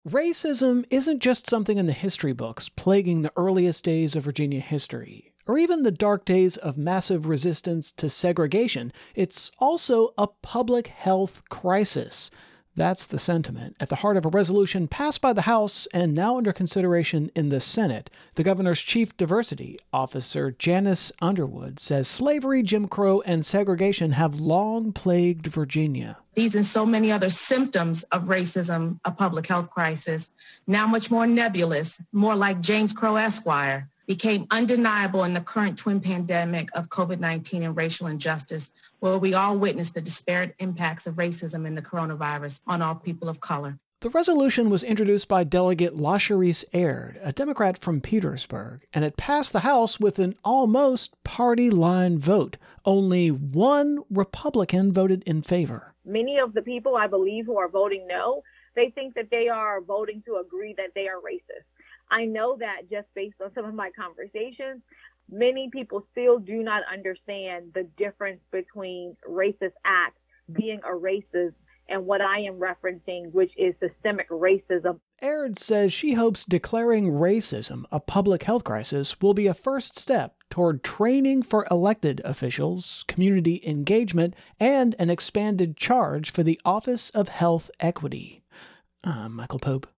Racism isn't just something in the history books plaguing the earliest days of Virginia history, or even the dark days of massive resistance to segregation. It's also a public health crisis. That's the sentiment at the heart of a resolution passed by the House and now under consideration in the Senate. The governor's chief diversity officer, Janice Underwood, says slavery, Jim Crow, and segregation have long plagued Virginia. These and so many other symptoms of racism, a public health crisis, now much more nebulous, more like James Crow Esquire, became undeniable in the current twin pandemic of COVID-19 and racial injustice, where we all witnessed the disparate impacts of racism and the coronavirus on all people of color. The resolution was introduced by Delegate LaSharice Aird, a Democrat from Petersburg, and it passed the House with an almost party line vote. Only one Republican voted in favor. Many of the people, I believe, who are voting no, they think that they are voting to agree that they are racist. I know that just based on some of my conversations, many people still do not understand the difference between racist acts, being a racist, and what I am referencing, which is systemic racism. Aird says she hopes declaring racism a public health crisis will be a first step toward training for elected officials, community engagement, and an expanded charge for the Office of Health Equity. I'm Michael Pope.